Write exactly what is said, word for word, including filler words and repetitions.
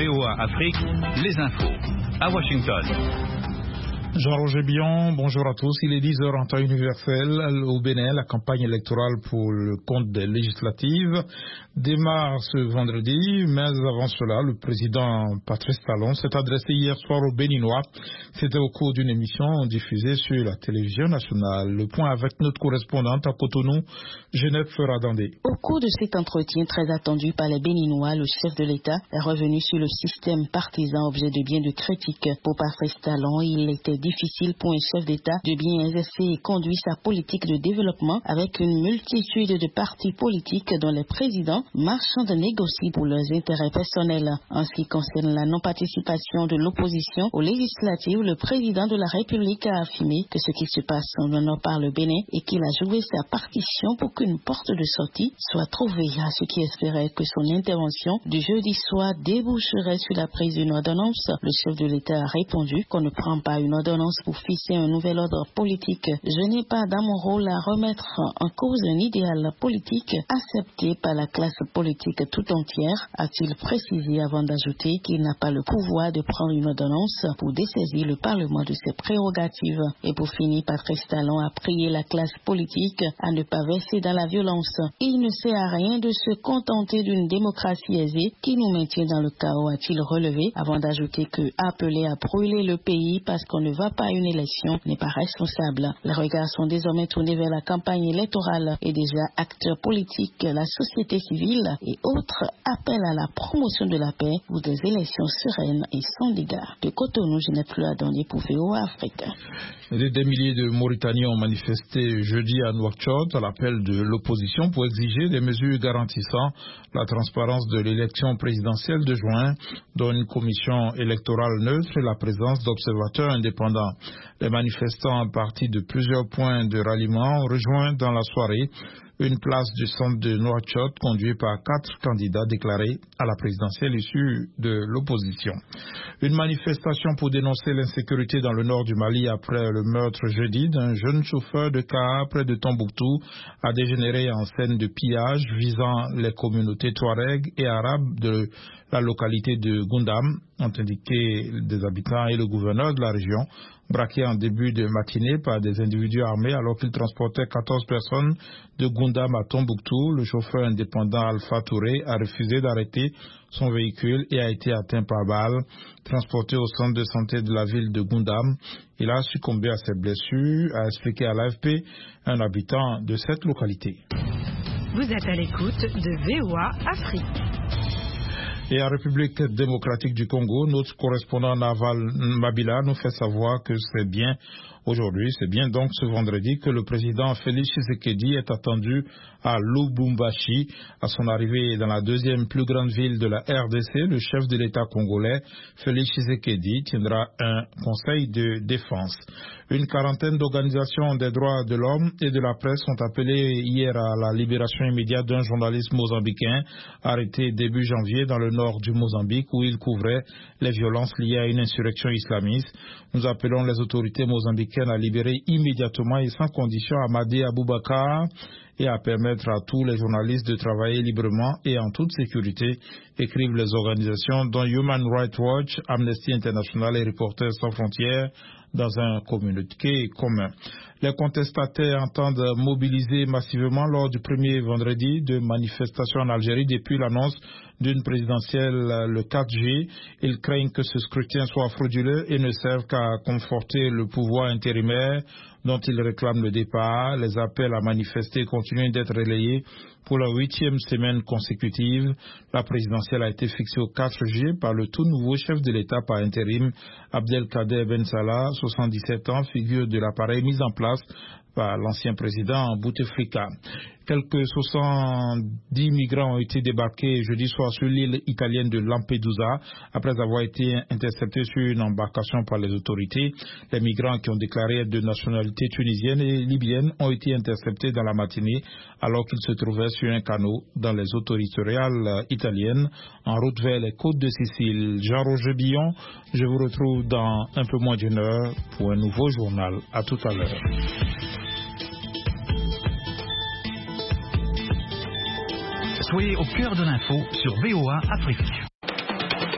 O A Afrique, les infos. À Washington. Jean-Roger Billon, bonjour à tous. Il est dix heures en temps universel au Bénin. La campagne électorale pour le compte des législatives démarre ce vendredi, mais avant cela, le président Patrice Talon s'est adressé hier soir aux Béninois. C'était au cours d'une émission diffusée sur la télévision nationale. Le point avec notre correspondante à Cotonou, Genève Feradandé. Au cours de cet entretien très attendu par les Béninois, le chef de l'État est revenu sur le système partisan, objet de bien de critiques. Pour Patrice Talon, il était difficile pour un chef d'État de bien exercer et conduire sa politique de développement avec une multitude de partis politiques dont les présidents marchandent négocient pour leurs intérêts personnels. En ce qui concerne la non-participation de l'opposition aux législatives, le président de la République a affirmé que ce qui se passe en honneur par le Bénin et qu'il a joué sa partition pour qu'une porte de sortie soit trouvée, à ce qui espérait que son intervention du jeudi soir déboucherait sur la prise d'une ordonnance. Le chef de l'État a répondu qu'on ne prend pas une ordonnance pour fixer un nouvel ordre politique. Je n'ai pas dans mon rôle à remettre en cause un idéal politique accepté par la classe politique tout entière, a-t-il précisé avant d'ajouter qu'il n'a pas le pouvoir de prendre une ordonnance pour dessaisir le Parlement de ses prérogatives. Et pour finir, Patrice Talon a prié la classe politique à ne pas verser dans la violence. Il ne sert à rien de se contenter d'une démocratie aisée qui nous maintient dans le chaos, a-t-il relevé, avant d'ajouter que appeler à brûler le pays parce qu'on ne va pas à une élection n'est pas responsable. Les regards sont désormais tournés vers la campagne électorale et déjà acteurs politiques, la société civile et autres appellent à la promotion de la paix pour des élections sereines et sans dégâts. De Cotonou, je n'ai plus à donner pour V O A Afrique. Des milliers de Mauritaniens ont manifesté jeudi à Nouakchott à l'appel de l'opposition pour exiger des mesures garantissant la transparence de l'élection présidentielle de juin, dont une commission électorale neutre et la présence d'observateurs indépendants. Les manifestants partis de plusieurs points de ralliement ont rejoint dans la soirée une place du centre de Nouakchott conduite par quatre candidats déclarés à la présidentielle issus de l'opposition. Une manifestation pour dénoncer l'insécurité dans le nord du Mali après le meurtre jeudi d'un jeune chauffeur de car près de Tombouctou a dégénéré en scène de pillage visant les communautés touareg et arabes de la localité de Goundam, ont indiqué des habitants et le gouverneur de la région, braqué en début de matinée par des individus armés alors qu'il transportait quatorze personnes de Goundam à Tombouctou. Le chauffeur indépendant Alpha Touré a refusé d'arrêter son véhicule et a été atteint par balle. Transporté au centre de santé de la ville de Goundam, il a succombé à ses blessures, a expliqué à l'A F P un habitant de cette localité. Vous êtes à l'écoute de V O A Afrique. Et en République démocratique du Congo, notre correspondant Naval Mabila nous fait savoir que c'est bien aujourd'hui, c'est bien donc ce vendredi que le président Félix Tshisekedi est attendu à Lubumbashi. À son arrivée dans la deuxième plus grande ville de la R D C, le chef de l'État congolais, Félix Tshisekedi, tiendra un conseil de défense. Une quarantaine d'organisations des droits de l'homme et de la presse sont appelées hier à la libération immédiate d'un journaliste mozambicain arrêté début janvier dans le nord du Mozambique où il couvrait les violences liées à une insurrection islamiste. Nous appelons les autorités mozambicaines à libérer immédiatement et sans condition Amadé Aboubakar et à permettre à tous les journalistes de travailler librement et en toute sécurité, écrivent les organisations dont Human Rights Watch, Amnesty International et Reporters sans frontières dans un communiqué commun. Les contestataires entendent mobiliser massivement lors du premier vendredi de manifestations en Algérie depuis l'annonce d'une présidentielle le quatre juillet. Ils craignent que ce scrutin soit frauduleux et ne serve qu'à conforter le pouvoir intérimaire dont ils réclament le départ. Les appels à manifester continuent d'être relayés pour la huitième semaine consécutive. La présidentielle a été fixée au quatre juillet par le tout nouveau chef de l'État par intérim, Abdelkader Ben Salah, soixante-dix-sept ans, figure de l'appareil mis en place par l'ancien président Bouteflika. Quelques soixante-dix migrants ont été débarqués jeudi soir sur l'île italienne de Lampedusa après avoir été interceptés sur une embarcation par les autorités. Les migrants qui ont déclaré être de nationalité tunisienne et libyenne ont été interceptés dans la matinée alors qu'ils se trouvaient sur un canot dans les eaux territoriales italiennes en route vers les côtes de Sicile. Jean-Roger Billon, je vous retrouve dans un peu moins d'une heure pour un nouveau journal. À tout à l'heure. Soyez au cœur de l'info sur V O A Afrique.